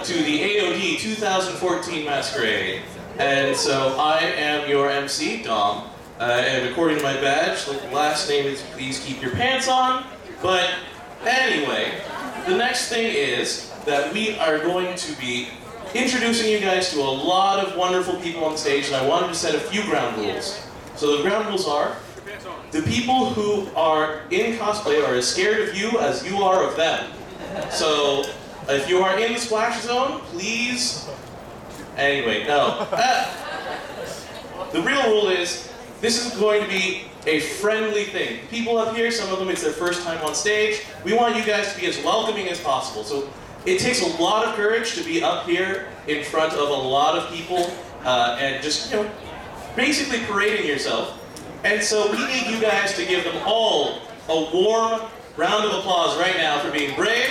to the AOD 2014 Masquerade. And so I am your MC, Dom. And according to my badge, the last name is Please Keep Your Pants On. But anyway, the next thing is that we are going to be introducing you guys to a lot of wonderful people on stage, and I wanted to set a few ground rules. So the ground rules are, the people who are in cosplay are as scared of you as you are of them. So if you are in the splash zone, please... Anyway, no. The real rule is, this is going to be a friendly thing. People up here, some of them it's their first time on stage. We want you guys to be as welcoming as possible. So it takes a lot of courage to be up here in front of a lot of people and just, you know, basically parading yourself. And so we need you guys to give them all a warm round of applause right now for being brave,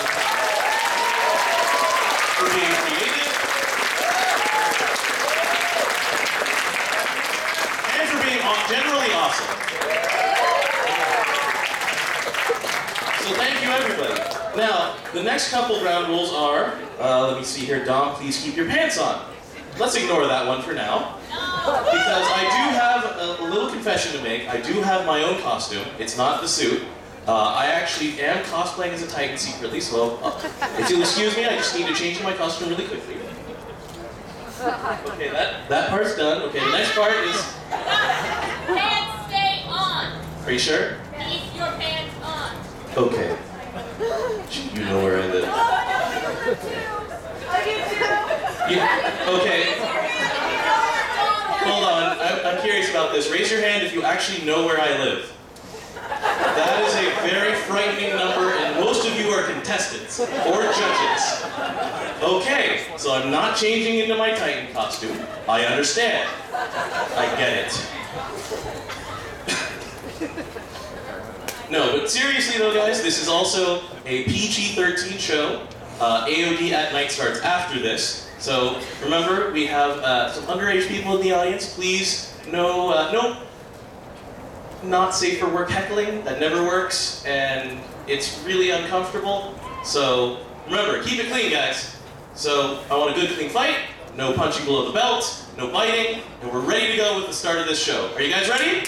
for being creative, and for being generally awesome. So thank you, everybody. Now, the next couple ground rules are, let me see here, Dom, please keep your pants on. Let's ignore that one for now. Because I do have a little confession to make. I do have my own costume. It's not the suit. I actually am cosplaying as a Titan secretly, so if you'll excuse me, I just need to change my costume really quickly. Okay, that part's done. Okay, the next part is... Pants stay on. Are you sure? Keep your pants on. Okay. You know where I live. Okay. Hold on, I'm curious about this. Raise your hand if you actually know where I live. That is a very frightening number, and most of you are contestants or judges. Okay, so I'm not changing into my Titan costume. I understand. I get it. No, but seriously though, guys, this is also a PG-13 show. AOD at night starts after this. So remember, we have some underage people in the audience. Please, no not safe for work heckling. That never works, and it's really uncomfortable. So remember, keep it clean, guys. So I want a good, clean fight. No punching below the belt. No biting. And we're ready to go with the start of this show. Are you guys ready?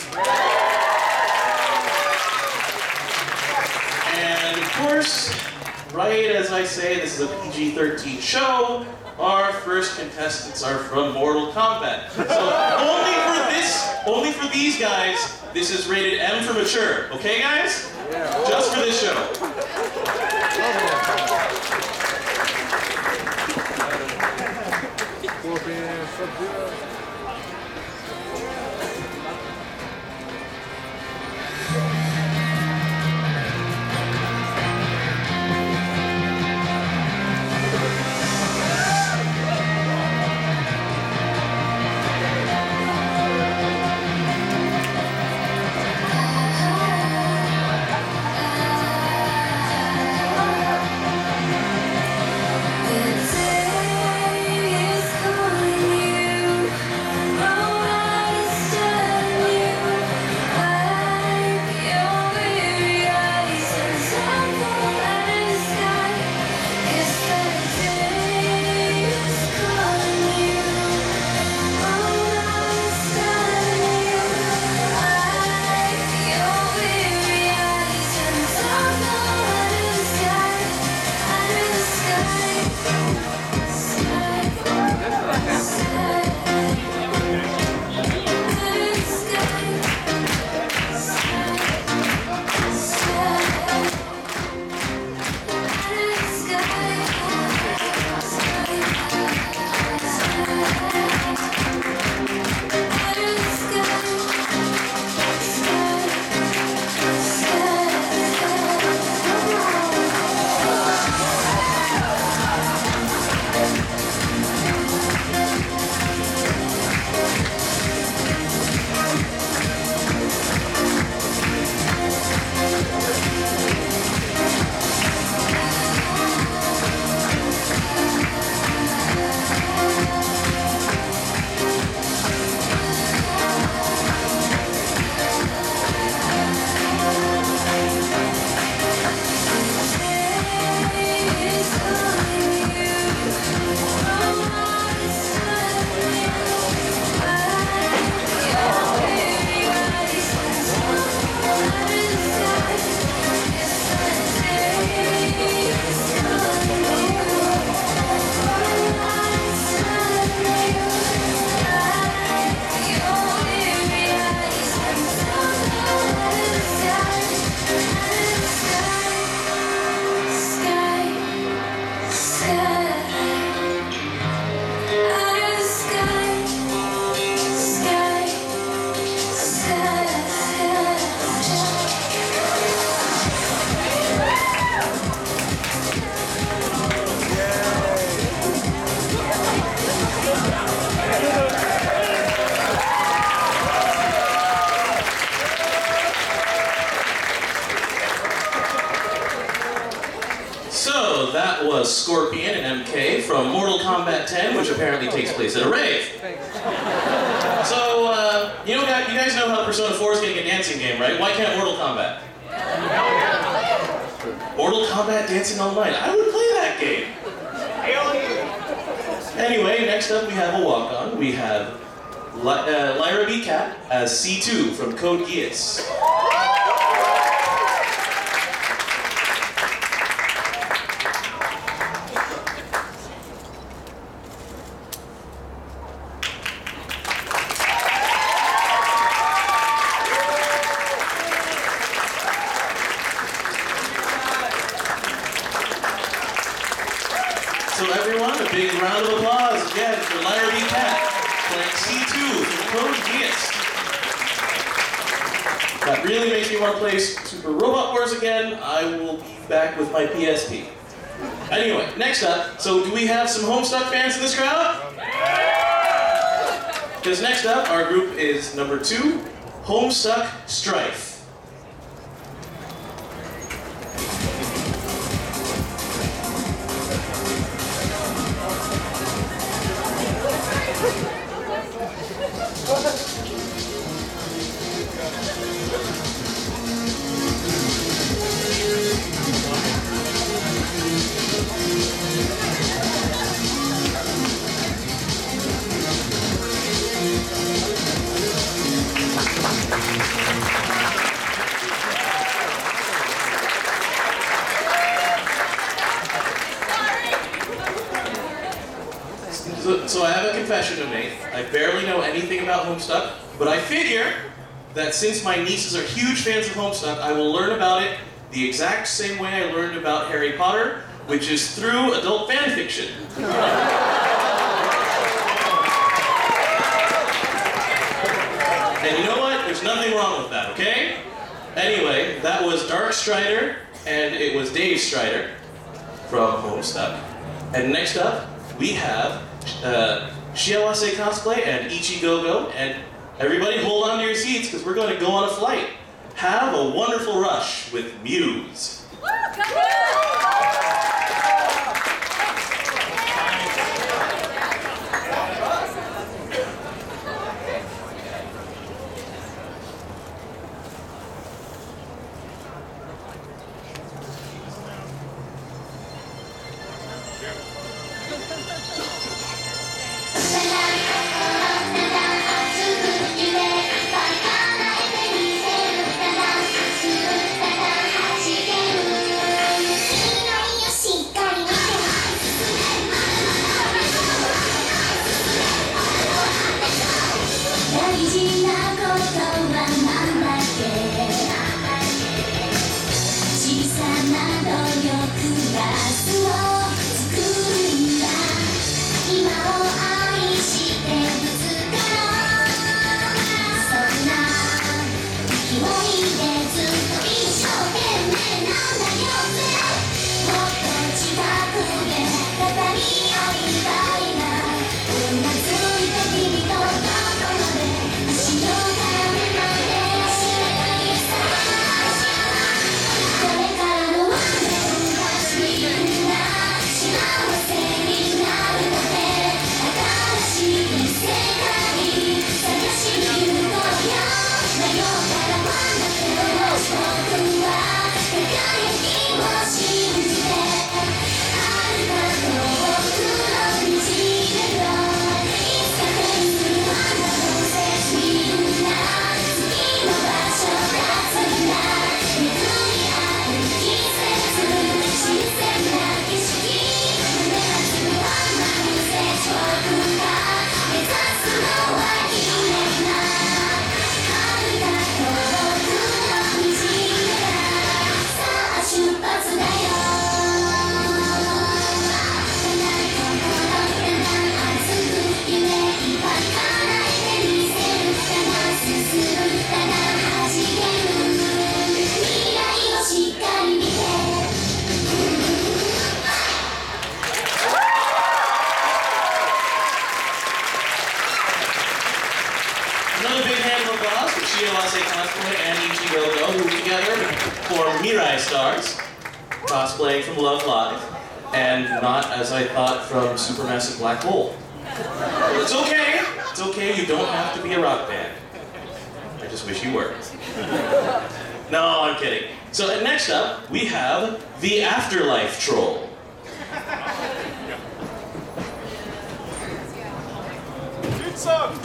And of course, right as I say, this is a PG-13 show. Our first contestants are from Mortal Kombat. So only for these guys, this is rated M for mature. Okay, guys? Just for this show. was Scorpion and MK from Mortal Kombat 10, which apparently takes place at a rave. So, you guys know how Persona 4 is getting a dancing game, right? Why can't Mortal Kombat? Mortal Kombat Dancing Online. I would play that game. Anyway, next up we have a walk-on. We have Lyra B. Cat as C2 from Code Geass. So everyone, a big round of applause again for Lyra B. Cat playing C2 from Code Geass. That really makes me want to play Super Robot Wars again. I will be back with my PSP. Anyway, next up, so do we have some Homestuck fans in this crowd? Because next up, our group is number 2, Homestuck Strife. So I have a confession to make. I barely know anything about Homestuck, but I figure that since my nieces are huge fans of Homestuck, I will learn about it the exact same way I learned about Harry Potter, which is through adult fan fiction. And you know what? There's nothing wrong with that, okay? Anyway, that was Dark Strider, and it was Dave Strider from Homestuck. And next up, we have Shiawase Cosplay and Ichigogo, and everybody hold on to your seats because we're going to go on a flight. Have a wonderful rush with Muse. Mirai Stars, cosplaying from Love Live. and not as I thought from Supermassive Black Hole. It's okay. It's okay. You don't have to be a rock band. I just wish you were. No, I'm kidding. So next up, we have the Afterlife Troll. Pizza!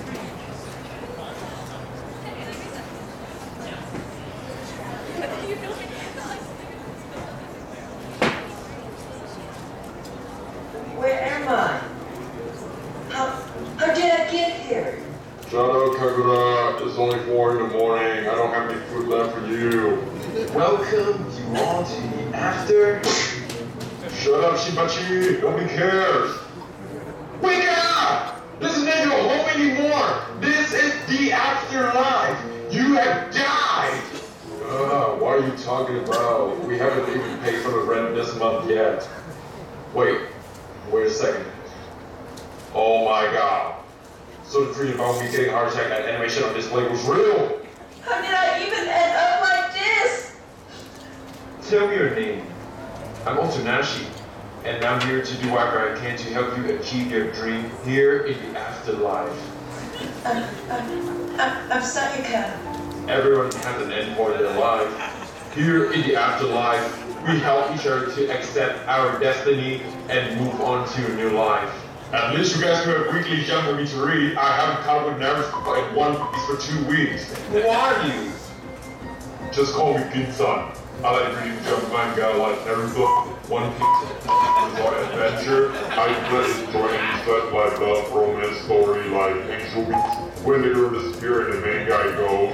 Where am I? How did I get here? Shut up, Kagura. It's only 4 in the morning. I don't have any food left for you. Welcome you all to the after. Shut up, Shibachi. Nobody cares. Wake up! This is not your home anymore. This is the afterlife. You have died. What are you talking about? We haven't even paid for the rent this month yet. Wait a second. Oh my god. So the dream about me getting a heart attack and animation on display was real. How did I even end up like this? Tell me your name. I'm Otonashi, and I'm here to do whatever I can to help you achieve your dream here in the afterlife. I'm Sayaka. Everyone has an end point in their life. Here in the afterlife, we help each other to accept our destiny and move on to a new life. At least you guys have weekly jump for me to read. I haven't caught up with Naruto in One Piece for 2 weeks. Who are you? Just call me Ginsan. I like reading jump manga like Naruto, One Piece, Resort Adventure. I just enjoy any such like love romance story like Angel Beats, when the girl disappears and the main guy goes.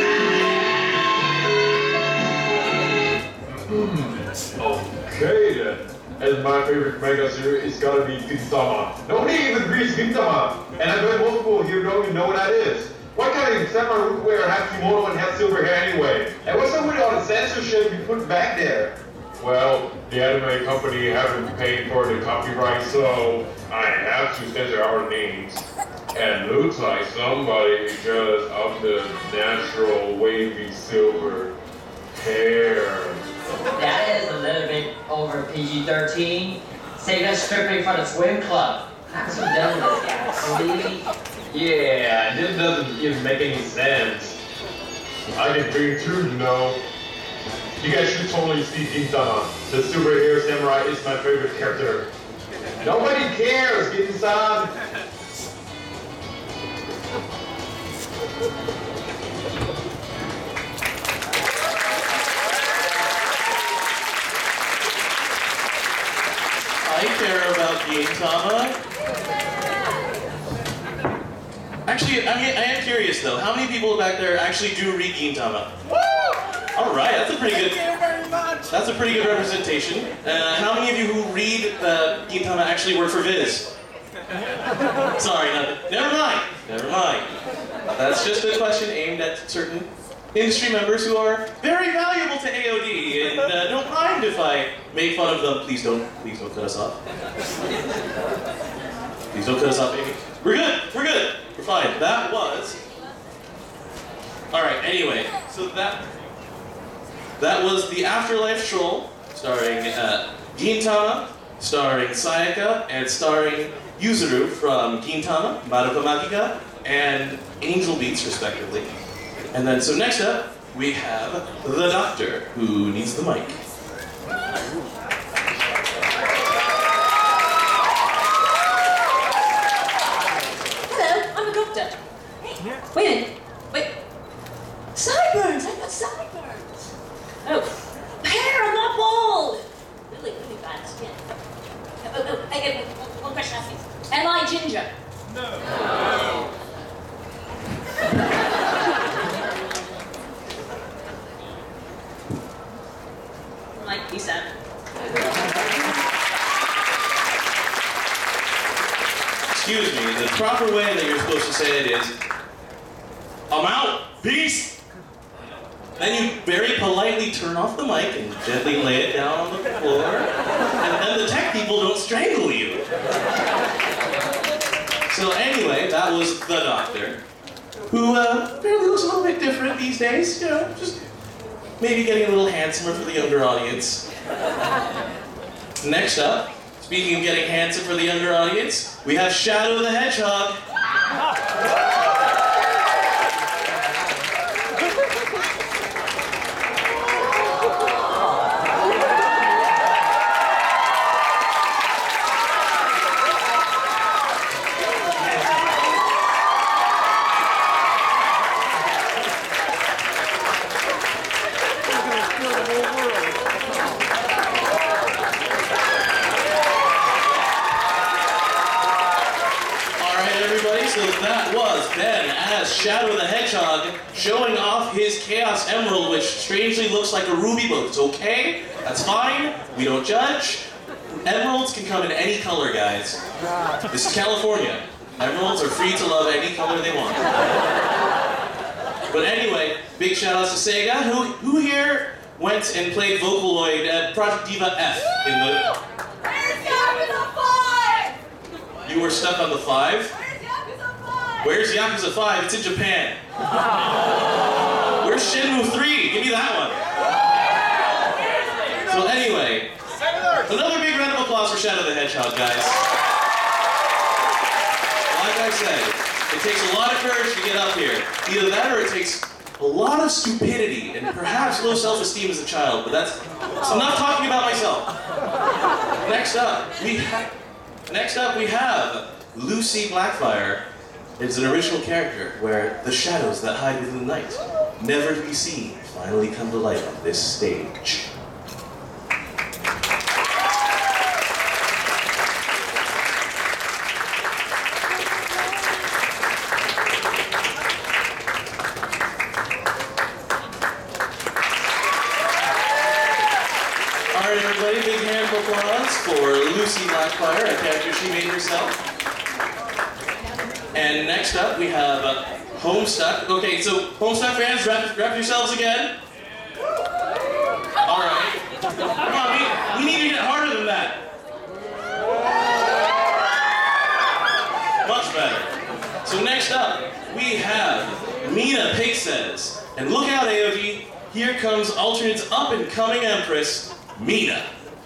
Okay then. And my favorite manga series is gotta be Gintama. Nobody even reads Gintama. And I bet most people here don't even know what that is. Why can't I samurai would wear have kimono and have silver hair anyway? And what's up with all the censorship you put back there? Well, the anime company haven't paid for the copyright, so I have to censor our names. And looks like somebody just up the natural wavy silver hair. That is a little bit over PG-13. Save us stripping for the swim club. How's he done this guy? Really? Yeah, this doesn't even make any sense. I can drink too, you know. You guys should totally see Gintama. The superhero samurai is my favorite character. Nobody cares, Gin-san! I care about Gintama. Actually, I am curious though. How many people back there actually do read Gintama? All right, that's a pretty good. That's a pretty good representation. How many of you who read Gintama actually work for Viz? Sorry, never mind. Never mind. That's just a question aimed at certain industry members who are very valuable to AOD, and don't mind if I make fun of them. Please don't cut us off. Please don't cut us off, baby. We're good. We're fine. That was. All right. Anyway, so that was the Afterlife Troll, starring Gintama, starring Sayaka, and starring Yuzuru from Gintama, Madoka Magica, and Angel Beats, respectively. And then, so next up, we have the Doctor, who needs the mic. Hello, I'm a doctor. Hey, wait a minute. Wait. Sideburns! I've got sideburns! Oh, hair, I'm not bald! Really, really bad skin. I get one question to ask you. Am I ginger? No. Like you said. Excuse me, the proper way that you're supposed to say it is, I'm out, peace! Then you very politely turn off the mic and gently lay it down on the floor, and then the tech people don't strangle you. So anyway, that was the Doctor, who apparently looks a little bit different these days, you know, just maybe getting a little handsomer for the younger audience. Next up, speaking of getting handsome for the younger audience, we have Shadow the Hedgehog. So that was Ben as Shadow the Hedgehog showing off his Chaos Emerald, which strangely looks like a ruby, but it's okay. That's fine. We don't judge. Emeralds can come in any color, guys. This is California. Emeralds are free to love any color they want. But anyway, big shout outs to Sega. Who here went and played Vocaloid at Project Diva F in the... Where's Yakuza 5? You were stuck on the 5? Where's Yakuza 5? It's in Japan. Where's Shenmue 3? Give me that one. So anyway, another big round of applause for Shadow the Hedgehog, guys. Like I said, it takes a lot of courage to get up here. Either that or it takes a lot of stupidity and perhaps low self-esteem as a child, but that's... So I'm not talking about myself. Next up, we have Lucy Blackfire. It's an original character where the shadows that hide within the night, never to be seen, finally come to light on this stage. Alright everybody, big hand of applause for Lucy Blackfire, a character she made herself. And next up, we have Homestuck. Okay, so Homestuck fans, wrap yourselves again. All right. Come on, we need to hit harder than that. Much better. So next up, we have Mina Pixes. And look out, AOD. Here comes Alternate's up-and-coming Empress, Mina.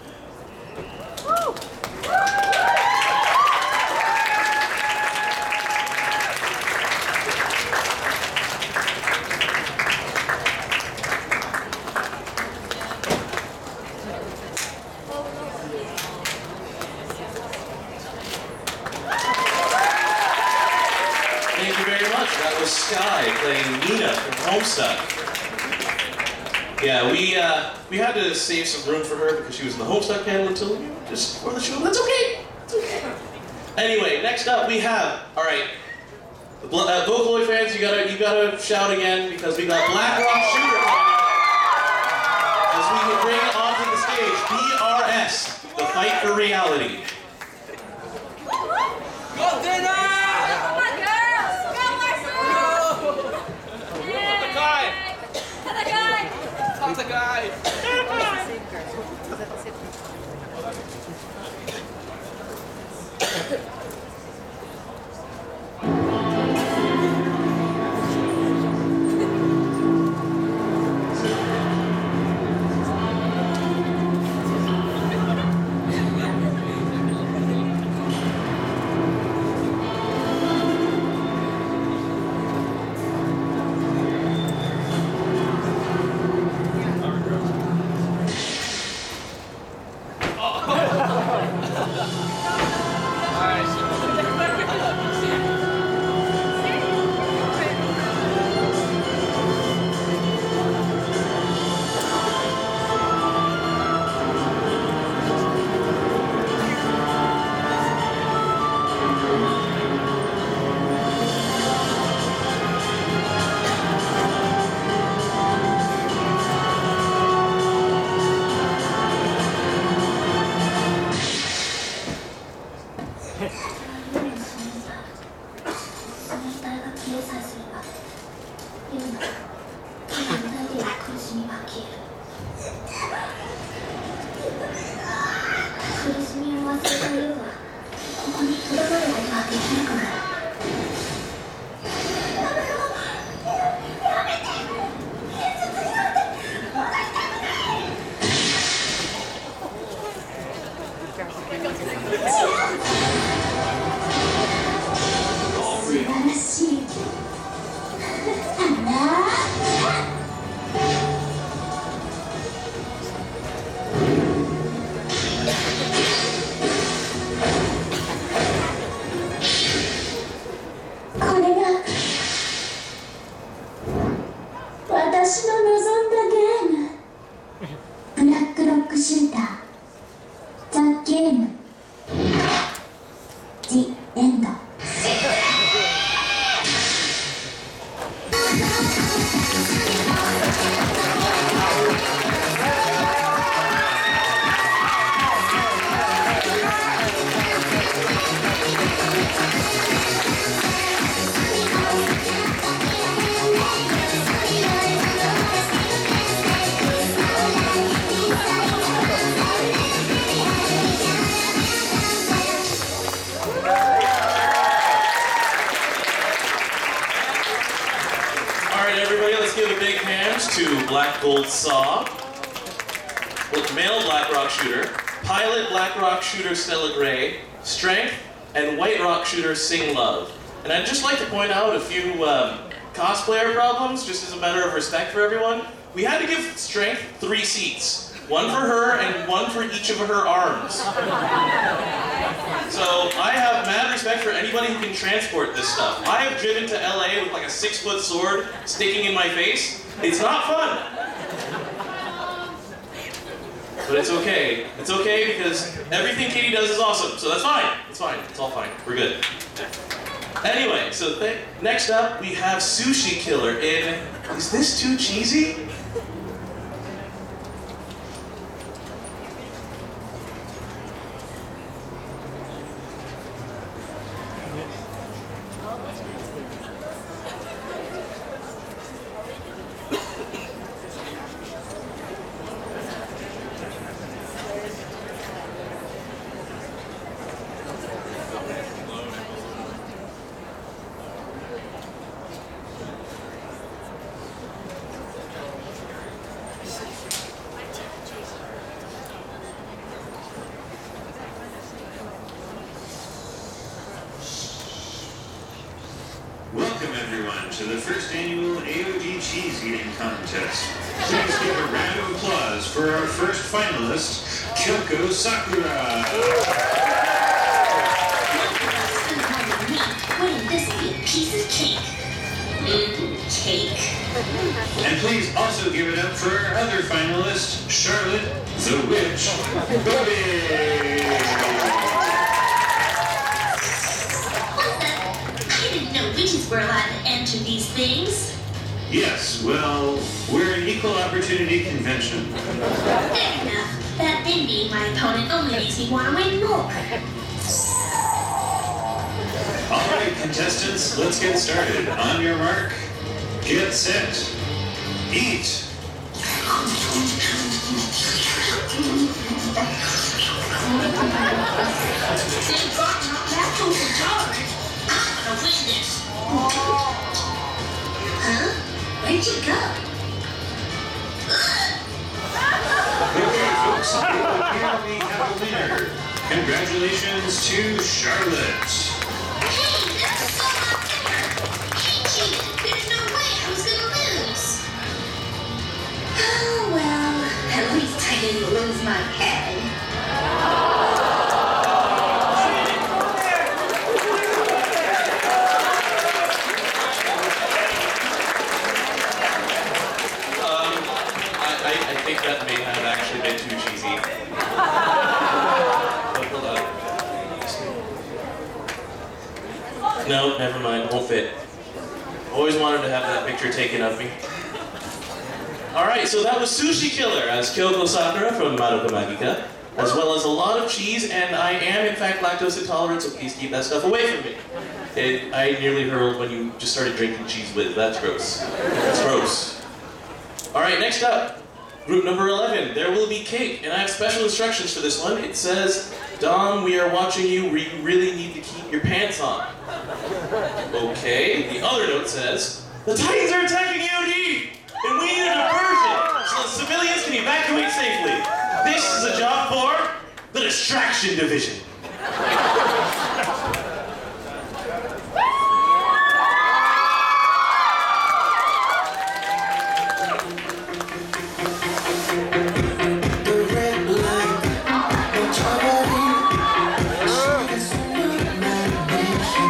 Thank you very much. That was Sky playing Nina from Homestuck. Yeah, we had to save some room for her because she was in the Homestuck panel until just before the show. That's okay. It's okay. Anyway, next up we have, all right, the Vocaloid fans, you gotta shout again because we got Black Rock Shooter coming up as we can bring onto the stage BRS, the Fight for Reality. Go dinner! Come on, girls! Go, Marcel! The guy! 私の望んだゲーム、ブラックロックシューター、ザ・ゲーム、ジ・エンド。 To Black Gold Saw, male Black Rock Shooter, Pilot Black Rock Shooter Stella Gray, Strength, and White Rock Shooter Sing Love. And I'd just like to point out a few cosplayer problems, just as a matter of respect for everyone. We had to give Strength 3 seats. One for her and one for each of her arms. So I have mad respect for anybody who can transport this stuff. I have driven to LA with like a 6-foot sword sticking in my face. It's not fun. But it's okay. It's okay because everything Katie does is awesome. So that's fine. It's fine. It's all fine. We're good. Anyway, so next up we have Sushi Killer in... Is this too cheesy? Welcome everyone to the first annual AOG Cheese Eating Contest. Please give a round of applause for our first finalist, Kyoko Sakura. Wouldn't this be a piece of cake? Cake. And please also give it up for our other finalist, Charlotte the Witch Bobby. Witches were allowed to enter these things. Yes, well, we're an equal opportunity convention. Fair enough. That thing being my opponent only makes me want to win more. All right, contestants, let's get started. On your mark, get set, eat. I'm gonna win this. Huh? Where'd you go? Okay, folks, here we have a winner. Congratulations to Charlotte. Hey, that's so much better. Hey, cheated. There's no way I was gonna lose. Oh, well, at least I didn't lose my head. I think that may have actually been too cheesy. But hold on. No, never mind. Won't fit. Always wanted to have that picture taken of me. Alright, so that was Sushi Killer as Kyoko Sakura from Madoka Magica, as well as a lot of cheese, and I am in fact lactose intolerant, so please keep that stuff away from me. I nearly hurled when you just started drinking cheese with. That's gross. That's gross. Alright, next up. Group number 11, There Will Be Cake, and I have special instructions for this one. It says, Dom, we are watching you, you really need to keep your pants on. Okay, the other note says, the Titans are attacking AOD, and we need a diversion so the civilians can evacuate safely. This is a job for the Distraction Division.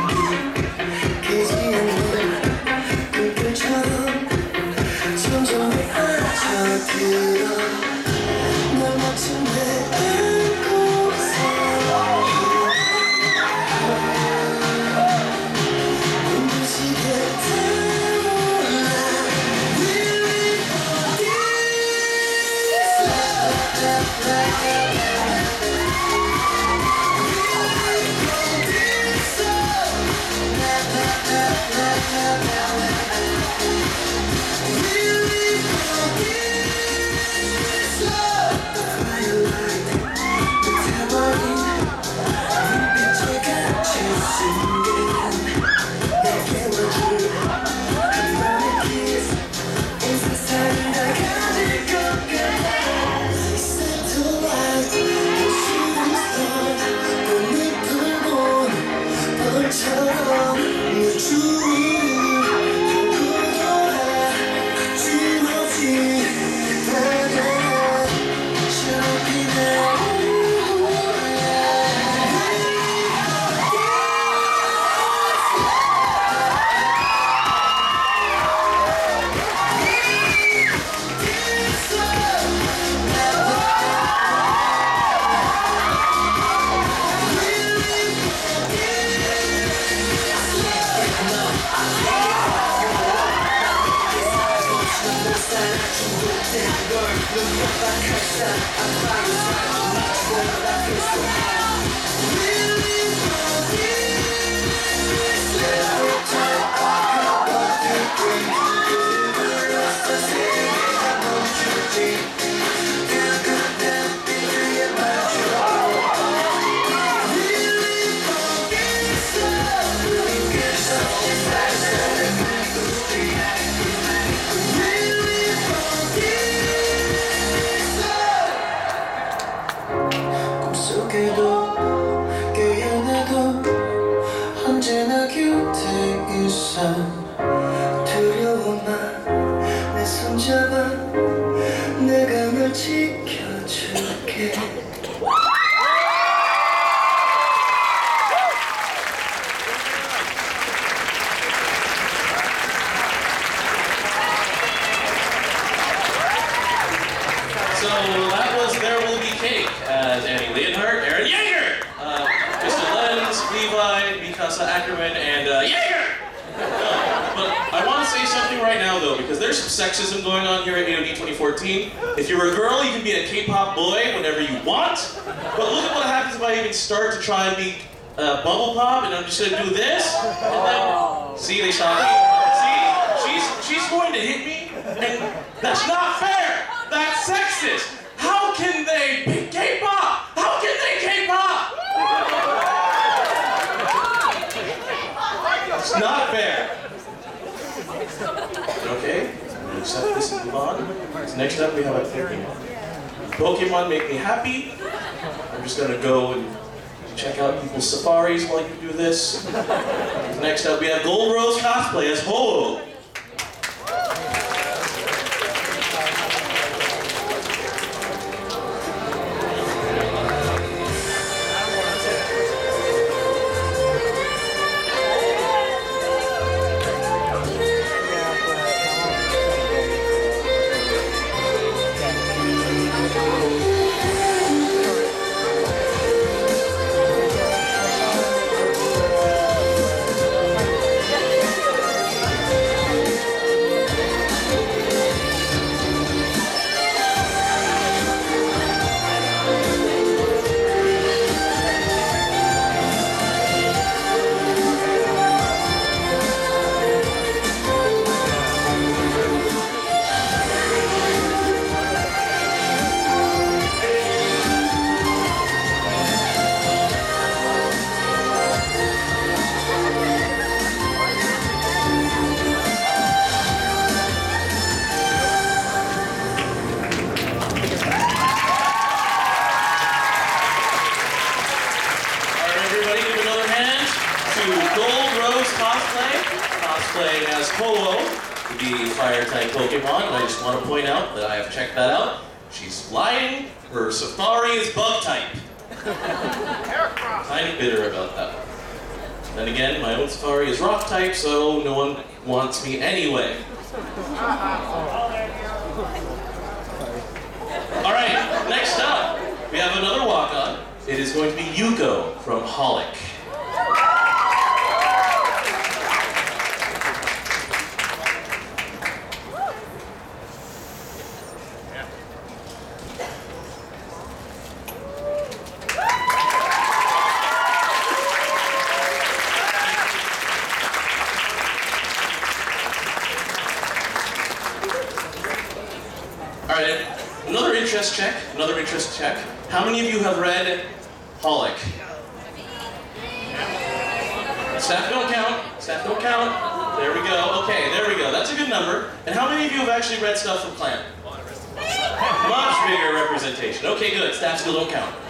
Sometimes So that was There Will Be Cake as Annie Leonhardt, Aaron Yeager, Mr. Lenz, Levi, Mikasa Ackerman, and Yeager! But I want to say something right now though, because there's some sexism going on here at AOD 2014. If you're a girl, you can be a K-pop boy whenever you want. But look at what happens if I even start to try and be bubble pop, and I'm just gonna do this, and then, see, they shot me. See, she's going to hit me, and that's not fair. That's sexist. How can they pick K-pop? How can they K-pop? It's not fair. Okay, we'll accept this and move on. So next up we have a Pokemon. Pokemon make me happy. I'm just gonna go and check out people's safaris while you do this. Next up we have Gold Rose cosplay as Ho-Oh. Cosplay as Ho-Oh, the fire-type Pokemon, and I just want to point out that I have checked that out. She's lying, her Safari is bug-type. Kind of bitter about that. Then again, my own Safari is rock-type, so no one wants me anyway. is going to be Yuko from Holic. Alright, another interest check. How many of you have read Holic? Staff don't count. There we go, okay, there we go. That's a good number. And how many of you have actually read stuff from Clan? Much bigger representation. Okay, good, staff still don't count.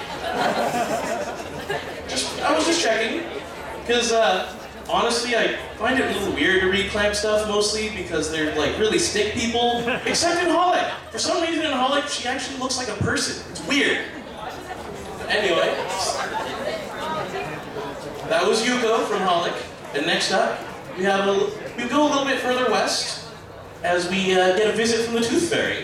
I was just checking, because honestly, I find it a little weird to read Clamp stuff, mostly because they're like really stick people, except in Holic. For some reason in Holic, she actually looks like a person. It's weird. Anyway, that was Yuko from Holic. And next up, we go a little bit further west as we get a visit from the Tooth Fairy.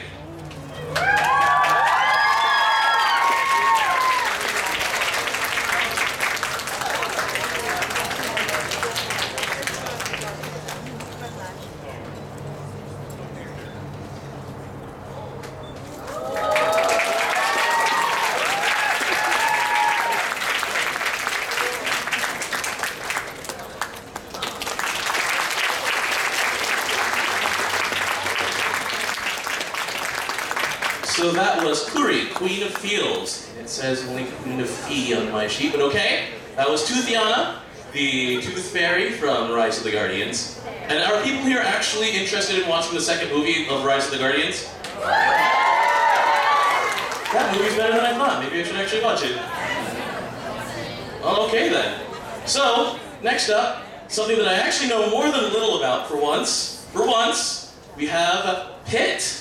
So that was Kuri, Queen of Fields. It says only Queen of Fee on my sheet, but okay. That was Toothiana, the Tooth Fairy from Rise of the Guardians. And are people here actually interested in watching the second movie of Rise of the Guardians? That movie's better than I thought. Maybe I should actually watch it. Well, okay then. So, next up, something that I actually know more than a little about for once. For once, we have Pit.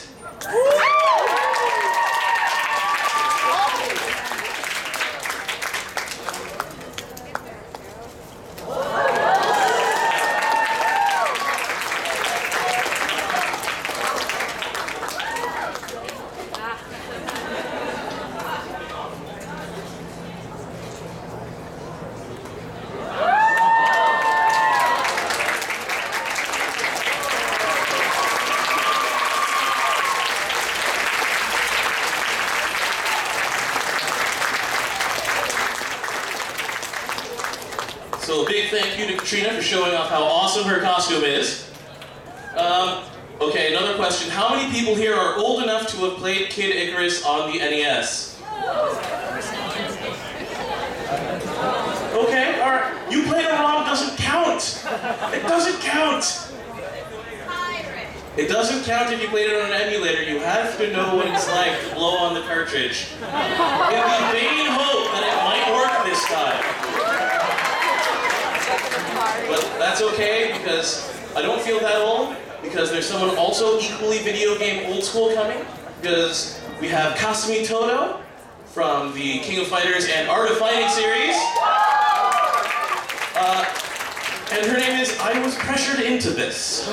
So a big thank you to Katrina for showing off how awesome her costume is. Okay, another question. How many people here are old enough to have played Kid Icarus on the NES? Okay, alright. You played a ROM doesn't count. It doesn't count. It doesn't count if you played it on an emulator. You have to know what it's like to blow on the cartridge. In the vain hope that it might work this time. But that's okay, because I don't feel that old, because there's someone also equally video game old school coming, because we have Kasumi Todo from the King of Fighters and Art of Fighting series. And her name is I Was Pressured Into This.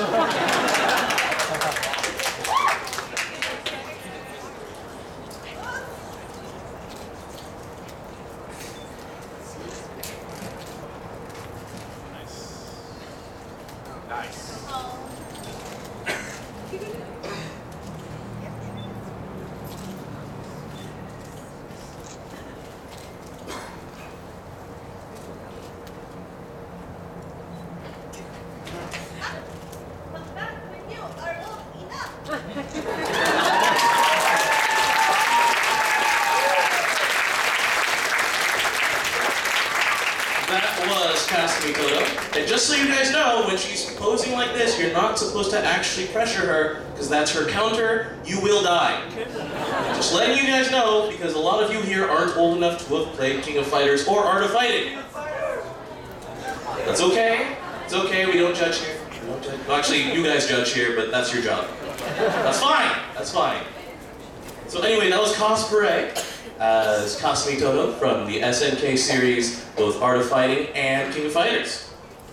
That was Kasumi Todo. And just so you guys know, when she's posing like this, you're not supposed to actually pressure her, because that's her counter. You will die. Just letting you guys know, because a lot of you here aren't old enough to have played King of Fighters or Art of Fighting. That's okay. It's okay, we don't judge here. We don't judge. Well, actually, you guys judge here, but that's your job. That's fine. That's fine. So anyway, that was Cosplay as Kasumi Todo from the SNK series, both Art of Fighting and King of Fighters.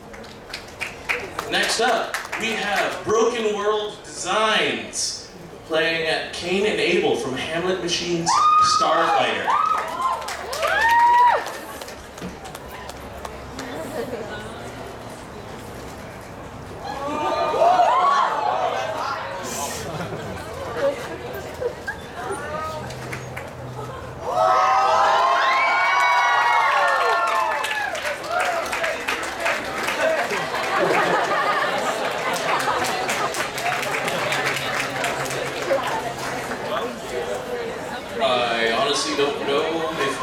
Next up, we have Broken World Designs, playing at Cain and Abel from Hamlet Machine's Starfighter.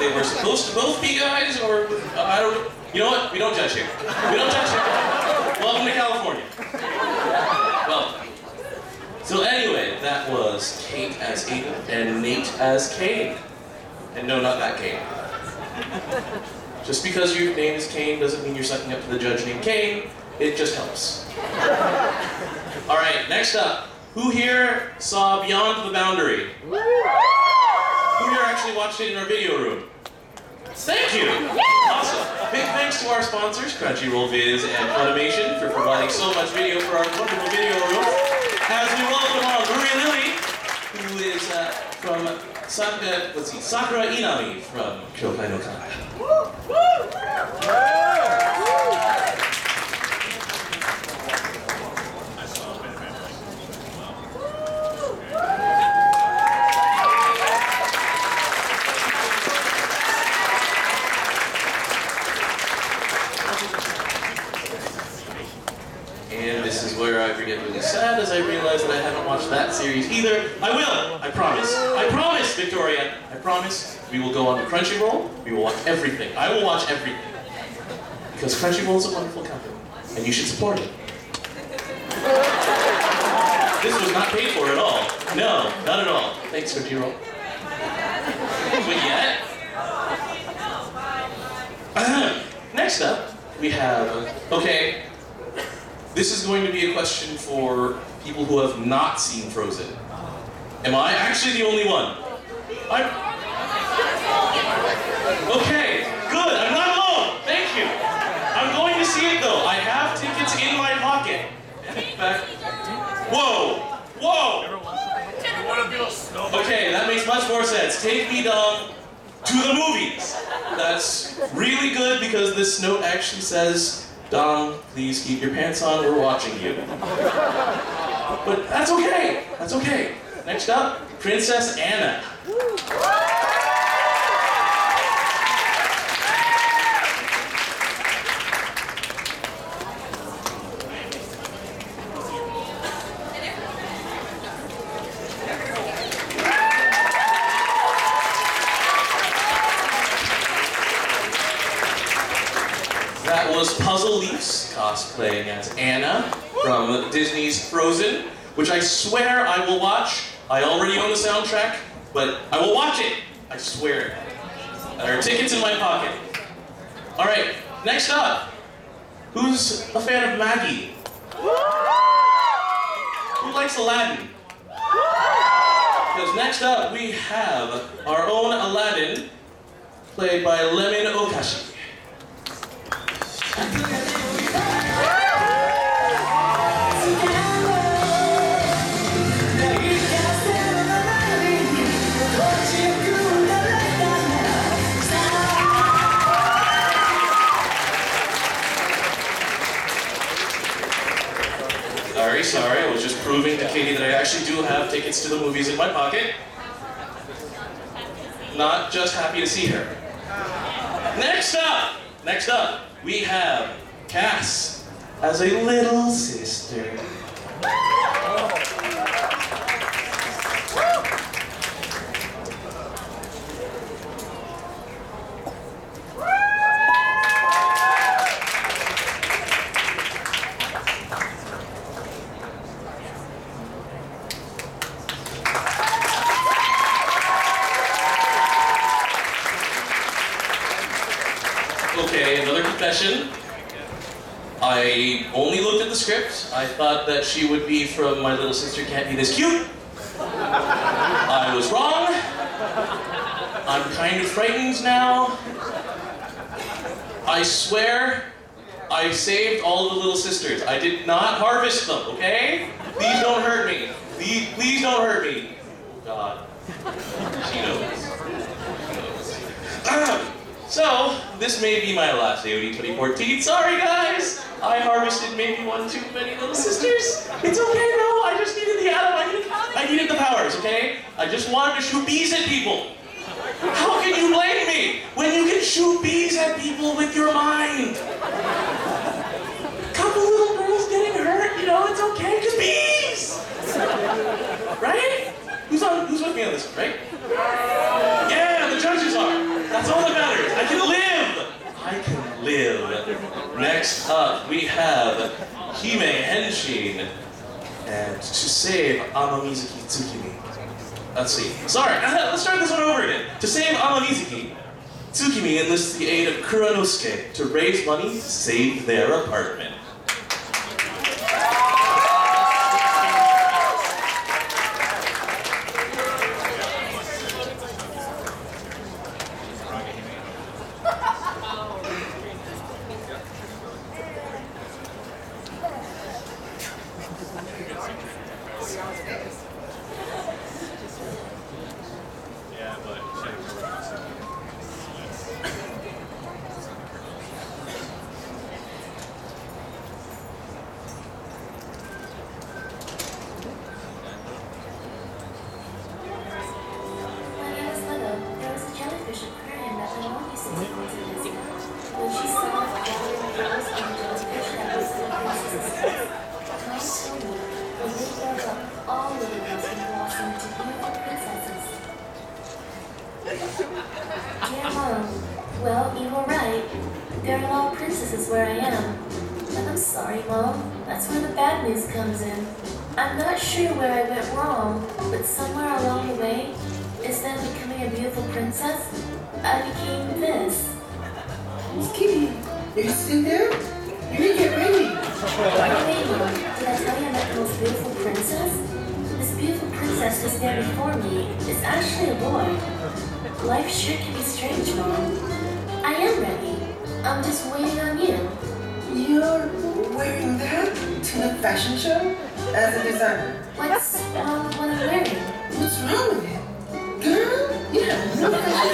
they were supposed to both be guys, or I don't. You know what? We don't judge here. We don't judge here. Welcome to California. Well, so anyway, that was Kate as Aiden and Nate as Kane. And no, not that Kane. Just because your name is Kane doesn't mean you're sucking up to the judge named Kane. It just helps. All right, next up. Who here saw Beyond the Boundary? Who here actually watched it in our video room? Thank you! Awesome. Big thanks to our sponsors, Crunchyroll Viz and Funimation, for providing so much video for our wonderful video room. As we welcome on Marie Lily, who is from Sakura Inami from Kyokai no Kana. And this is where I get really sad as I realize that I haven't watched that series either. I will! I promise. I promise, Victoria! I promise. We will go on to Crunchyroll. We will watch everything. I will watch everything. Because Crunchyroll is a wonderful company. And you should support it. This was not paid for at all. No, not at all. Thanks, Crunchyroll. But yet... Next up, we have... Okay. This is going to be a question for people who have not seen Frozen. Am I actually the only one? Okay, good, I'm not alone, thank you. I'm going to see it though. I have tickets in my pocket. In fact, whoa, whoa. Okay, that makes much more sense. Take me down to the movies. That's really good because this note actually says, Dom, please keep your pants on, we're watching you. But that's okay, that's okay. Next up, Princess Anna. That was Puzzle Leafs cosplaying as Anna from Disney's Frozen, which I swear I will watch. I already own the soundtrack, but I will watch it. I swear. There are tickets in my pocket. All right, next up. Who's a fan of Maggie? Who likes Aladdin? Because next up we have our own Aladdin, played by Lemon Okashi. Sorry, I was just proving to Katie that I actually do have tickets to the movies in my pocket. Not just happy to see her. Next up, we have Cass as a little sister. Okay, another confession. I only looked at the script. I thought that she would be from My Little Sister Can't Be This Cute. I was wrong. I'm kind of frightened now. I swear, I saved all of the little sisters. I did not harvest them, okay? Please don't hurt me. Please don't hurt me. God. She knows. So, this may be my last AOD 2014. Sorry, guys! I harvested maybe one too many little sisters. It's okay, though. I just needed the atom. I needed the powers, okay? I just wanted to shoot bees at people. How can you blame me when you can shoot bees at people with your mind? Couple little girls getting hurt, you know, it's okay, because bees! Right? Who's with me on this, right? Yeah, the judges are. That's all Next up, we have Hime Henshin. And to save Amamizuki Tsukimi. Let's see. Sorry, let's start this one over again. To save Amamizuki, Tsukimi enlists the aid of Kuranosuke to raise money to save their apartment. Yeah, Mom. Well, you were right. There are all princesses where I am. But I'm sorry, Mom. That's where the bad news comes in. I'm not sure where I went wrong, but somewhere along the way, instead of becoming a beautiful princess, I became this. Kitty, are you still there? You didn't get ready. Hey, Mom. Did I tell you I met the most beautiful princess? This beautiful princess just there before me is actually a boy. Life sure can be strange, Mom. I am ready. I'm just waiting on you. You're wearing that to the fashion show as a designer? What's wrong with what I'm wearing? What's wrong with it? Girl, you have no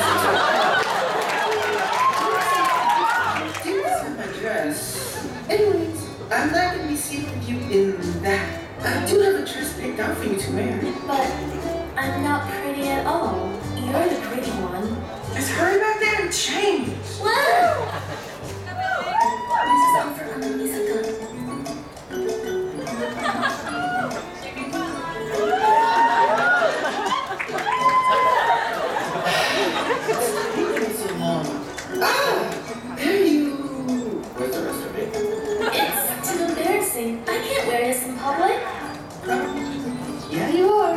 fashion. This is my dress. Anyways, I'm not going to be seeing you in that. I do have a dress picked out for you to wear. But I'm not pretty at all. You're the pretty one. Just hurry back there and change. Whoa! This is all for Amamizuka. So long. There you. What's the rest of it? It's too embarrassing. I can't wear this in public. Yeah, you are.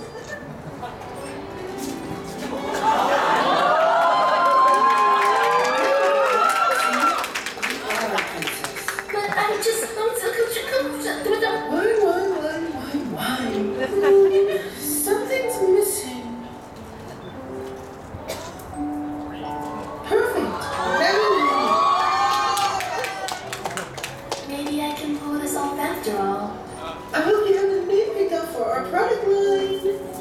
Something's missing. Perfect. Maybe I can pull this off after all. I hope you have a name picked out for our product line.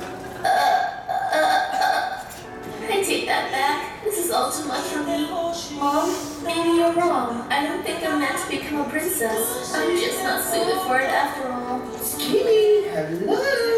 I take that back. This is all too much for me. Mom, maybe you're wrong. I don't think I'm meant to become a princess. I'm just not suited for it after all. Skimmy, hello.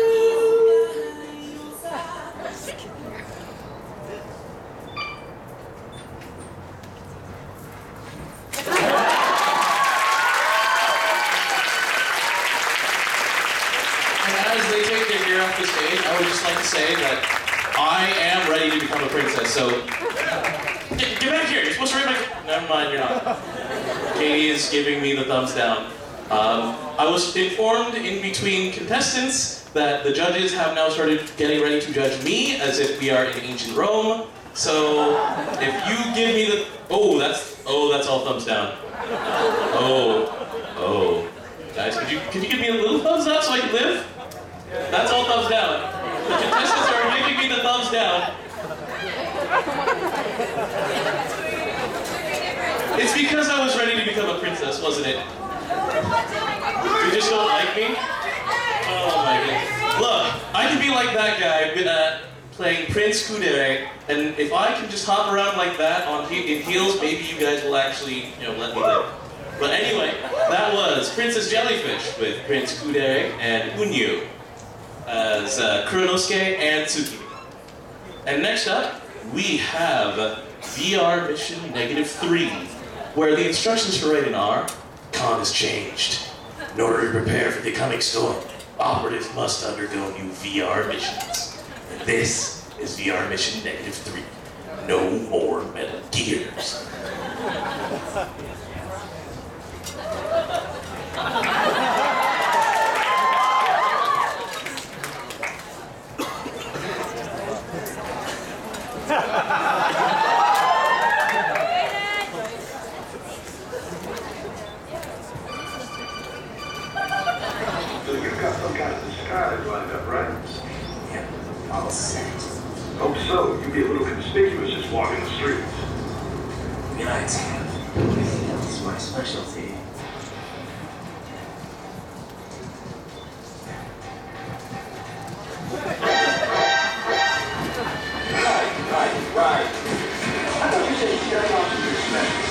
As they take their gear off the stage, I would just like to say that I am ready to become a princess, so get back here. You're supposed to read my... Never mind, you're not. Katie is giving me the thumbs down. I was informed in between contestants that the judges have now started getting ready to judge me as if we are in ancient Rome. So if you give me the... Oh, that's all thumbs down. Oh. Guys, could you give me a little thumbs up so I can live? That's all thumbs down. The contestants are giving me the thumbs down. It's because I was ready to become a princess, wasn't it? You just don't like me? Oh my goodness. Look, I can be like that guy playing Prince Kudere, and if I can just hop around like that in heels, maybe you guys will actually, let me live. But anyway, that was Princess Jellyfish with Prince Kudere and Unyu as Kuranosuke and Tsukimi. And next up, we have VR Mission -3, where the instructions for rating are, Khan has changed. In order to prepare for the coming storm, operatives must undergo new VR missions. And this is VR Mission -3. No more Metal Gears. So you've got some kind of disguise lined up, right? Yeah, all set. Hope so. You'd be a little conspicuous just walking the streets. Right. That's my specialty. Right. I thought you said you got off some respect.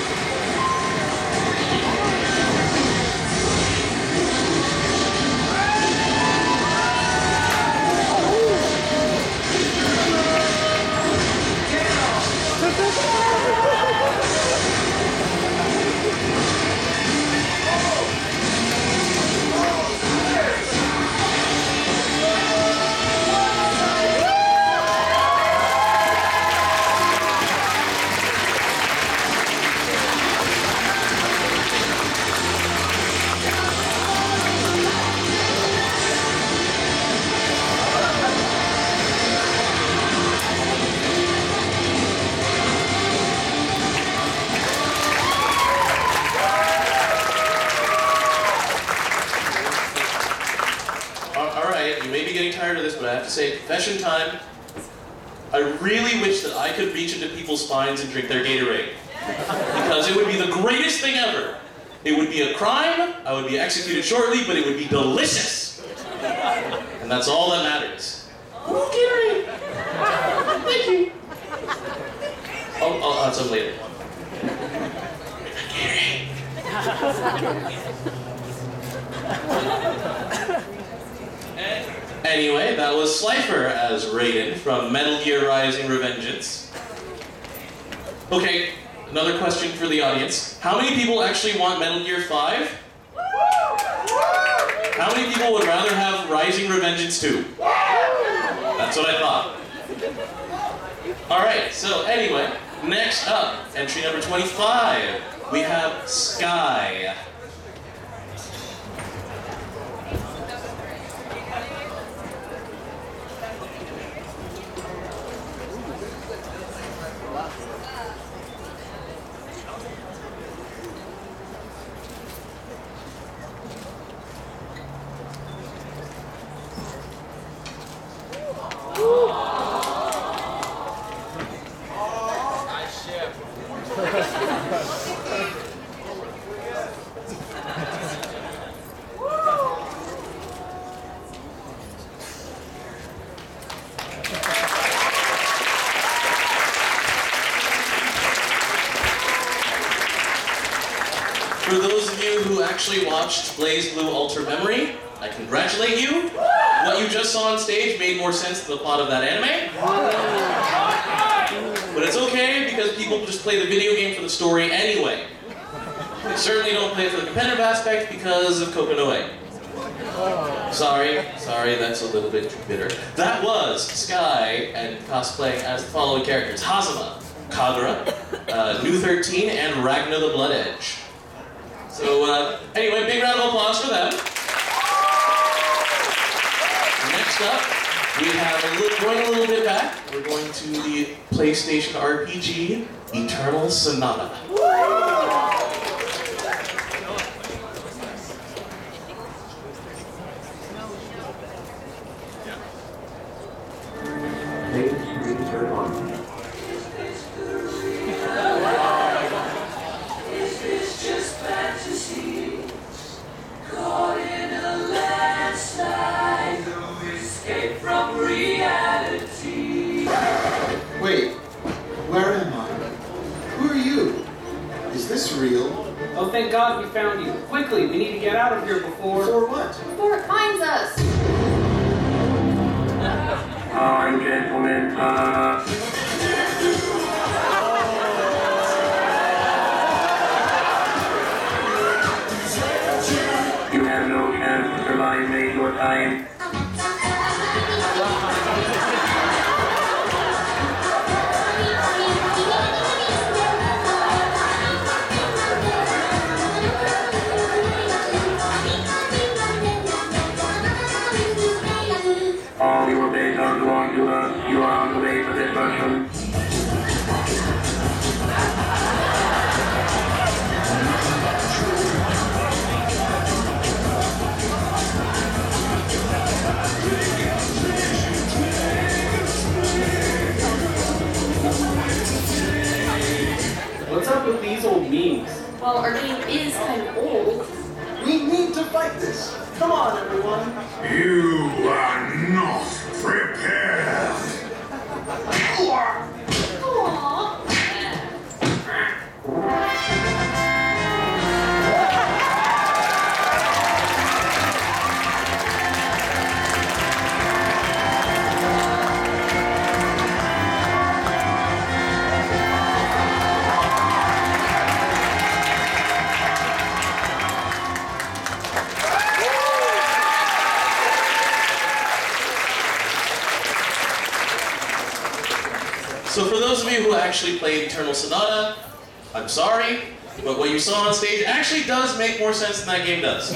Tired of this, but I have to say, confession time. I really wish that I could reach into people's spines and drink their Gatorade. Because it would be the greatest thing ever. It would be a crime, I would be executed shortly, but it would be delicious. And that's all that matters. Oh, Gatorade! Thank you. I'll have some later. Anyway, that was Slifer as Raiden from Metal Gear Rising: Revengeance. Okay, another question for the audience. How many people actually want Metal Gear 5? How many people would rather have Rising Revengeance 2? That's what I thought. Alright, so anyway, next up, entry number 25, we have Sky. For those of you who actually watched BlazBlue Ultra Memory, I congratulate you. What you just saw on stage made more sense to the plot of that anime. But it's okay, because people just play the video game for the story anyway. They certainly don't play it for the competitive aspect because of Kokonoe. Sorry, that's a little bit too bitter. That was Sky and cosplaying as the following characters: Hazama, Kagura, New 13, and Ragnar the Blood Edge. So, anyway, big round of applause for them. Next up, we have going a little bit back. We're going to the PlayStation RPG, Eternal Sonata. Turn on. Wait, where am I? Who are you? Is this real? Oh, thank God we found you. Quickly, we need to get out of here before... Before what? Before it finds us. Gentlemen, you have no chance to survive in your time. All your days are belong to us. You are on the way for destruction. Well, our game is kind of old. We need to fight this. Come on, everyone. You are not prepared. So for those of you who actually played Eternal Sonata, I'm sorry, but what you saw on stage actually does make more sense than that game does.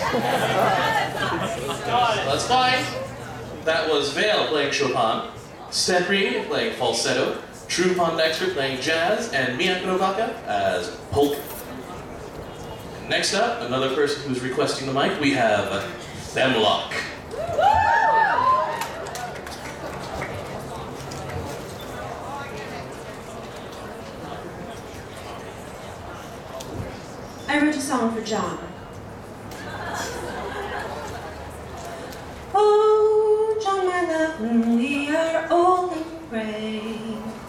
That's fine. That was Vale playing Chopin, Stepri playing falsetto, True Pondexter playing jazz, and Miyako Novaka as polka. Next up, another person who's requesting the mic, we have Femlock. I wrote a song for John. Oh, John, my love, when we are old and gray,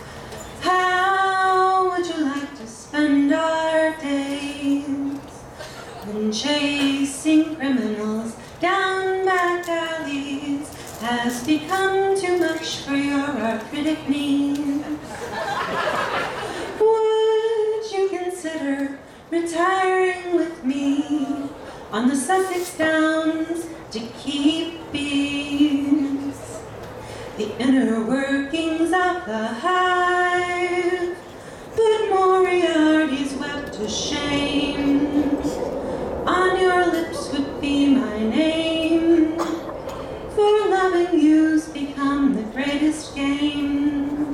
how would you like to spend our days? When chasing criminals down back alleys has become too much for your arthritic knees. Would you consider retiring with me on the Sussex Downs to keep peace? The inner workings of the hive, but Moriarty's wept to shame. On your lips would be my name, for loving you's become the greatest game.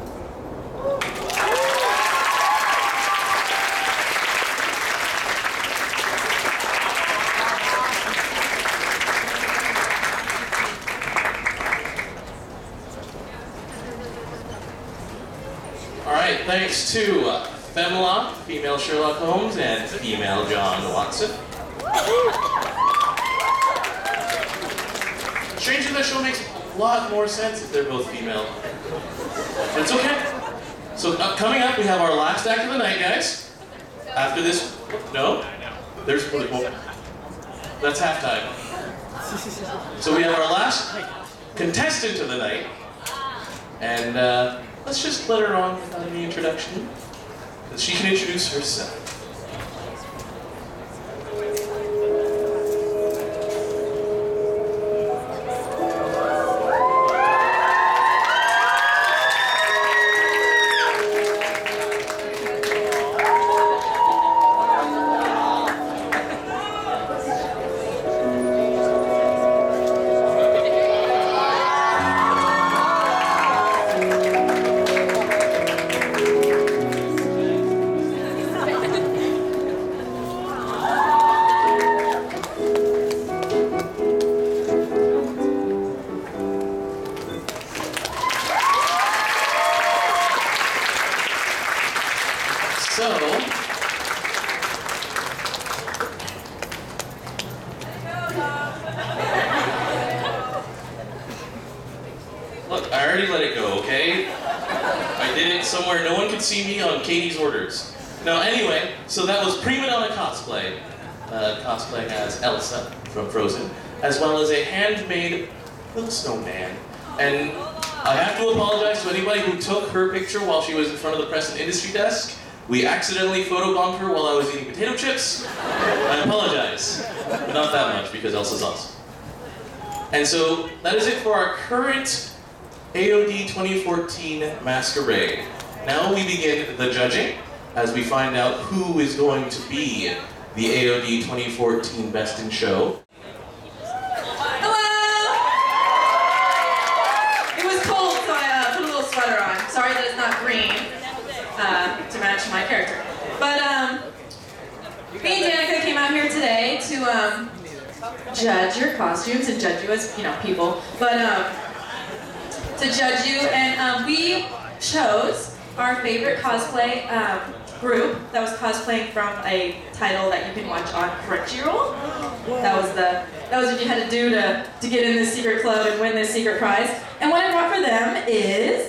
Alright, thanks to Femlock, female Sherlock Holmes, and female John Watson. Strangely, that show makes a lot more sense if they're both female. But it's okay. So coming up, we have our last act of the night, guys. After this, no? There's, well, that's halftime. So we have our last contestant of the night. And let's just let her on without any introduction, because she can introduce herself. Look, I already let it go, okay? I did it somewhere no one could see me on Katie's orders. No, anyway, so that was Prima Donna cosplay. Cosplay as Elsa from Frozen, as well as a handmade little snowman. And I have to apologize to anybody who took her picture while she was in front of the press and industry desk. We accidentally photobombed her while I was eating potato chips. I apologize. But not that much, because Elsa's awesome. And so, that is it for our current AOD 2014 Masquerade. Now we begin the judging, as we find out who is going to be the AOD 2014 Best in Show. It was cold, so I put a little sweater on. Sorry that it's not green to match my character. But me and Danica came out here today to judge your costumes and judge you as, you know, people. But to judge you, and we chose our favorite cosplay group that was cosplaying from a title that you can watch on Crunchyroll. That was what you had to do to get in this secret club and win this secret prize. And what I brought for them is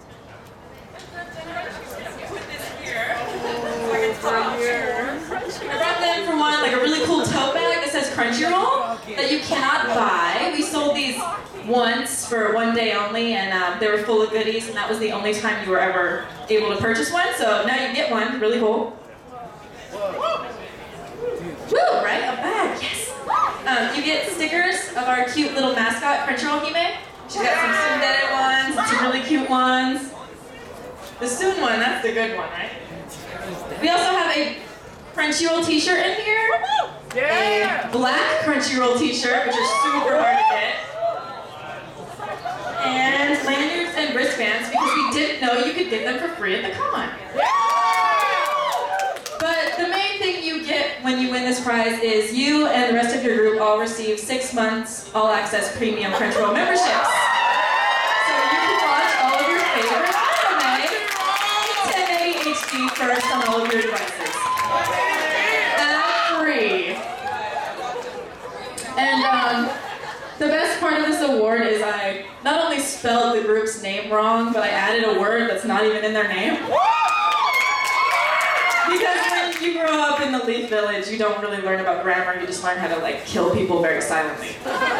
I brought them for one like a really cool tote bag that says Crunchyroll that you cannot buy. We sold these once for one day only, and they were full of goodies, and that was the only time you were ever able to purchase one. So now you can get one. Really cool. Woo! Right? A bag. Yes. You get stickers of our cute little mascot, Crunchyroll Hime. She's got some tsundere ones, some really cute ones. The Soon one, that's the good one, right? We also have a Crunchyroll t-shirt in here. Yeah. A black Crunchyroll t-shirt, which is super hard to get. And lanyards and wristbands, because we didn't know you could get them for free at the con. But the main thing you get when you win this prize is you and the rest of your group all receive 6 months all-access premium Crunchyroll memberships. So you can watch all of your favorite anime in 1080 HD first on all of your devices. Free. And the best part of this award is I not only spelled the group's name wrong, but I added a word that's not even in their name. Because when you grow up in the Leaf Village, you don't really learn about grammar, you just learn how to like kill people very silently.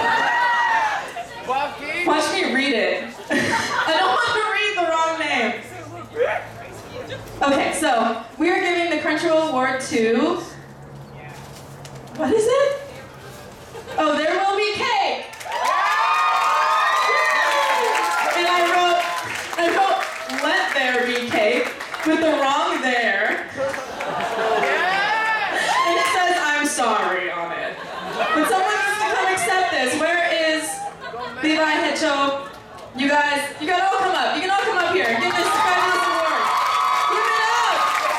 Watch me read it. I don't want to read the wrong name. Okay, so we are giving the Crunchyroll Award to... What is it? Oh, There Will Be Cake! And I wrote, Let There Be Cake, with the wrong there. And it says, I'm sorry on it. But someone needs to come accept this. Where is Levi, Hecho? You guys all come up. You can all come up here. Give this fabulous award. Give it up!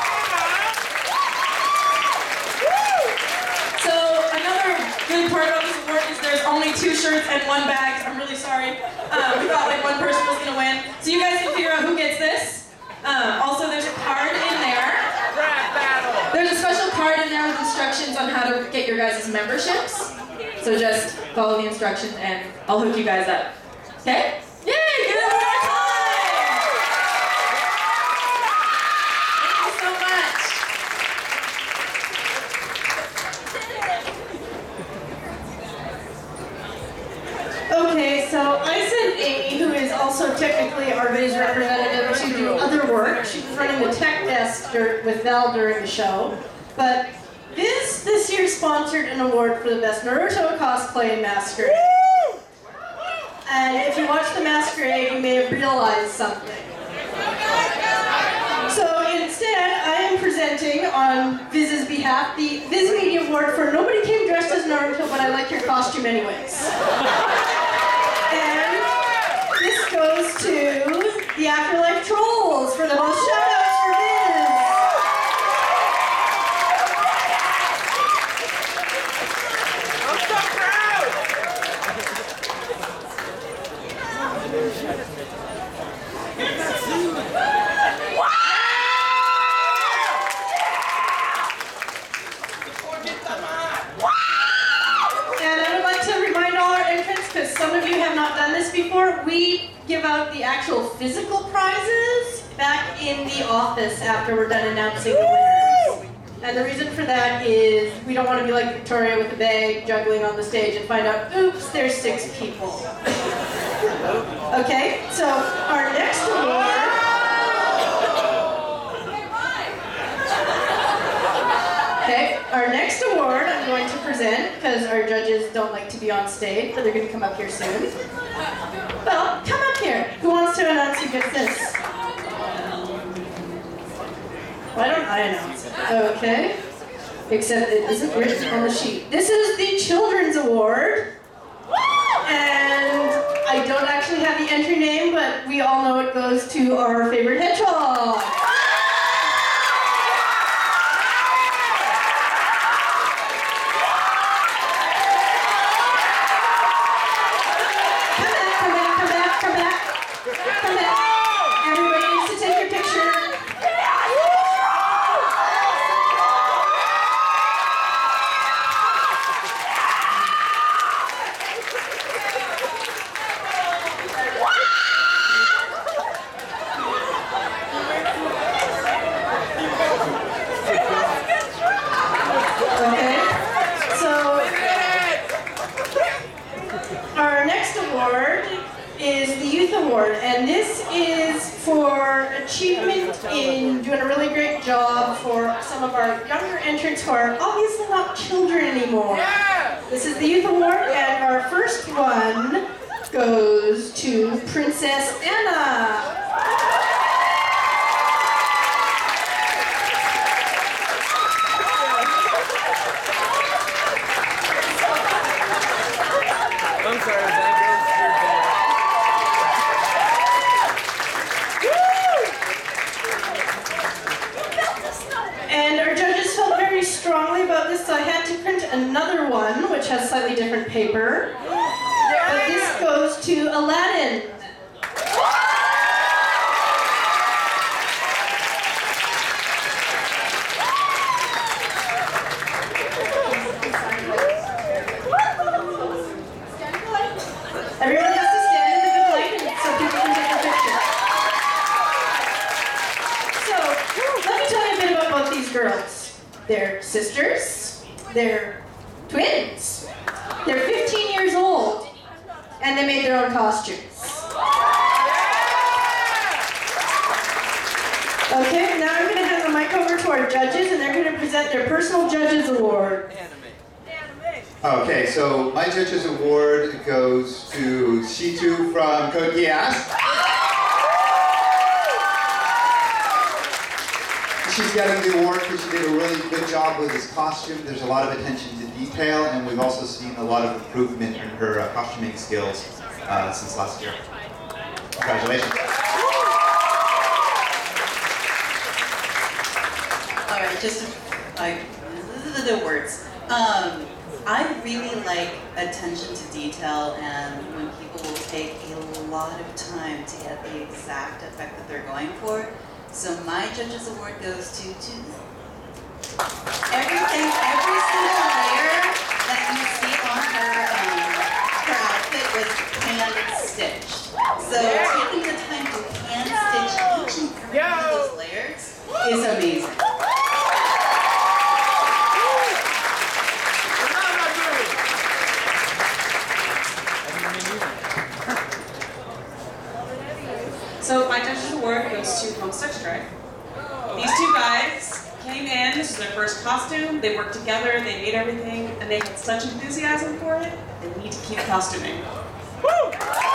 So another good part about this award is there's only 2 shirts and 1 bag. I'm really sorry. We thought like one person was gonna win. So you guys can figure out who gets this. Also, there's a card in there. There's a special card in there with instructions on how to get your guys' memberships. So just follow the instructions and I'll hook you guys up. Okay? Yay! Give it one more time! Thank you so much. Okay, so I sent Amy, who is also technically our Viz representative, to do other work. She was running the tech desk with Val during the show. But Viz this year sponsored an award for the best Naruto cosplay masquerade. And if you watch the masquerade, you may have realized something. So instead, I am presenting on Viz's behalf the Viz Media Award for Nobody Came Dressed as Naruto, but I like your costume anyways. And this goes to the Afterlife Trolls for the most shoutouts for Viz. I'm so proud! And I would like to remind all our entrants, because some of you have not done this before, we give out the actual physical prizes back in the office after we're done announcing the winners. And the reason for that is we don't want to be like Victoria with a bag juggling on the stage and find out, oops, there's 6 people. Okay, so our next award... Okay, our next award I'm going to present, because our judges don't like to be on stage, but they're going to come up here soon. Well, come up here. Who wants to announce who gets this? Why don't I announce it? Okay. Except it isn't written on the sheet. This is the Children's Award. And I don't actually have the entry name, but we all know it goes to our favorite hedgehog. Come back. Everybody needs to take your picture. this is for achievement in doing a really great job for some of our younger entrants who are obviously not children anymore. This is the Youth Award, and our first one goes to Princess Anna. I'm sorry, And our judges felt very strongly about this, so I had to print another one, which has slightly different paper. But this goes to Aladdin. Everyone has to stand in the good light so people can take a picture. So, let me tell you a bit about both these girls. They're sisters. They're twins. They're 15 years old. And they made their own costumes. Okay, now I'm going to hand the mic over to our judges, and they're going to present their personal judges award. Okay, so my judges award goes to Shitu from Code Geass. She's getting the award because she did a really good job with this costume. There's a lot of attention to detail, and we've also seen a lot of improvement in her costuming skills since last year. Congratulations. All right, just like the words. I really like attention to detail, and when people will take a lot of time to get the exact effect that they're going for. So my judges award goes to everything, every single layer that you see on her outfit was hand stitched. So taking the time to hand stitch each and every one of those layers is amazing. So my judges award goes to Homestead Strike. These two guys came in, this was their first costume, they worked together, they made everything, and they had such enthusiasm for it, they need to keep costuming. Woo!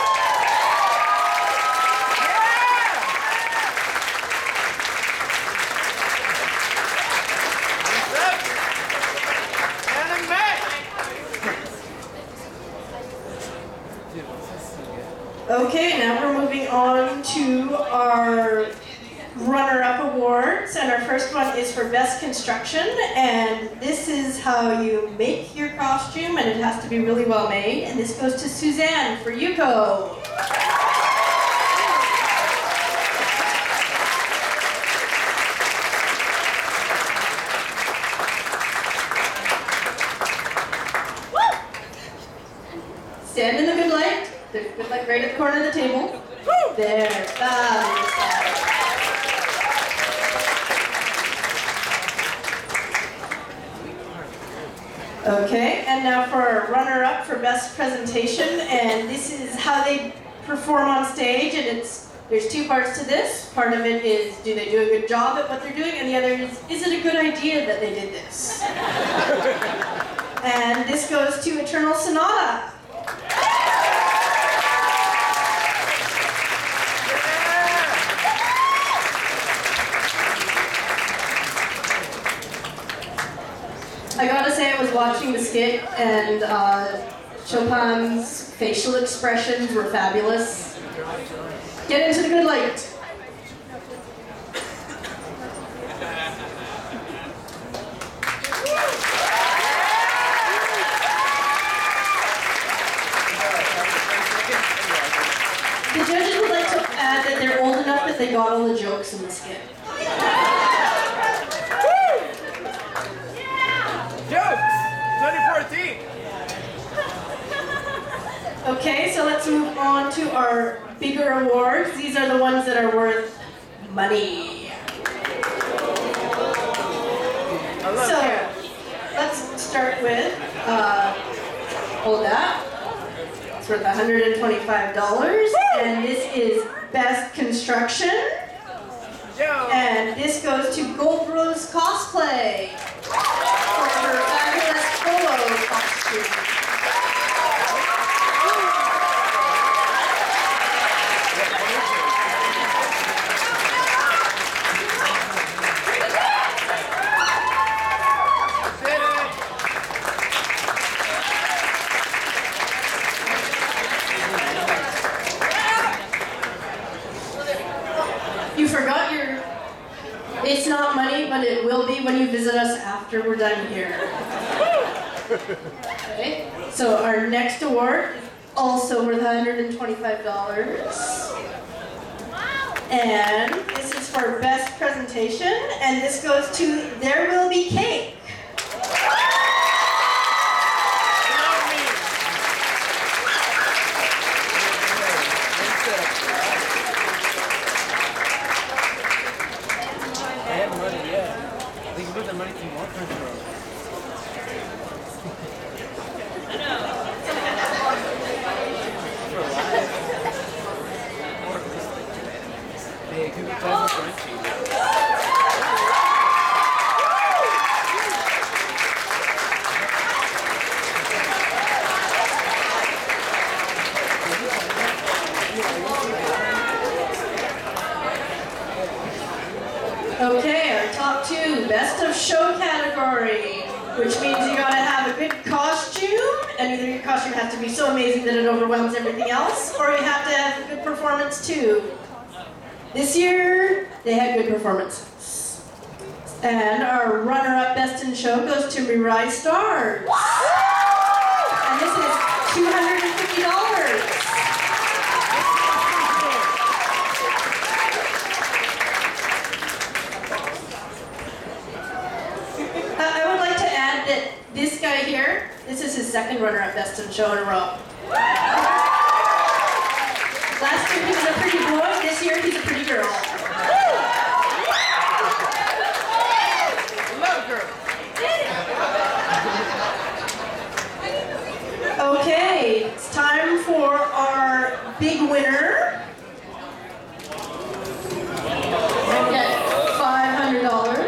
Okay, now we're moving on to our runner-up awards, and our first one is for Best Construction, and this is how you make your costume, and it has to be really well made, and this goes to Suzanne for Yuko. Stand in the good light. There's a good light right at the corner of the table. There. Okay, and now for our runner-up for Best Presentation, and this is how they perform on stage, and there's two parts to this. Part of it is, do they do a good job at what they're doing, and the other is it a good idea that they did this? And this goes to Eternal Sonata. I gotta say, I was watching the skit, and Chopin's facial expressions were fabulous. Get into the good light. The judges would like to add that they're old enough that they got all the jokes in the skit. Jokes! 2014! Okay, so let's move on to our bigger awards. These are the ones that are worth money. So, let's start with, hold that. It's worth $125, and this is Best Construction. And this goes to Gold Rose Cosplay for her fabulous polo costume. You forgot your, it's not money, but it will be when you visit us after we're done here. Okay, so our next award is also worth $125. And this is for best presentation, and this goes to There Will Be Cake. Okay, our top two, best of show category, which means you gotta have a good costume, and either your costume has to be so amazing that it overwhelms everything else, or you have to have a good performance too. This year, they had good performances. And our runner-up best in show goes to Mirai Stars. And this is $250. I would like to add that this guy here, this is his second runner-up best in show in a row. Last year he was a pretty boy, this year he's a pretty girl. Okay, it's time for our big winner. Okay, $500.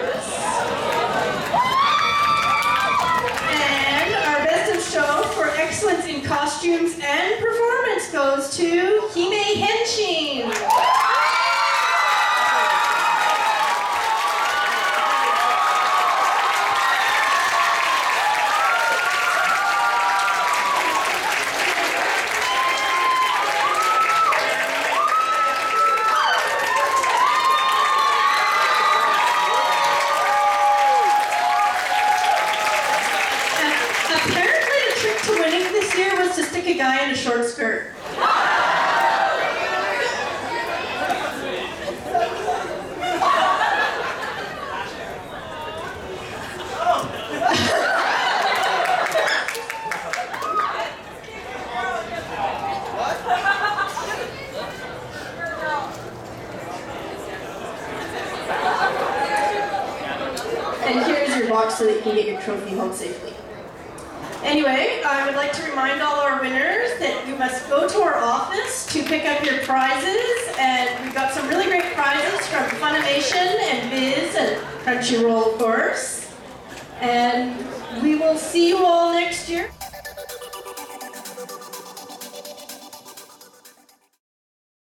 And our best of show for excellence in costumes and performance goes to Hime Henshin. Apparently the trick to winning this year was to stick a guy in a short skirt. And here's your box so that you can get your trophy home safely. Anyway, I would like to remind all our winners that you must go to our office to pick up your prizes, and we've got some really great prizes from Funimation and Viz and Crunchyroll, of course. And we will see you all next year.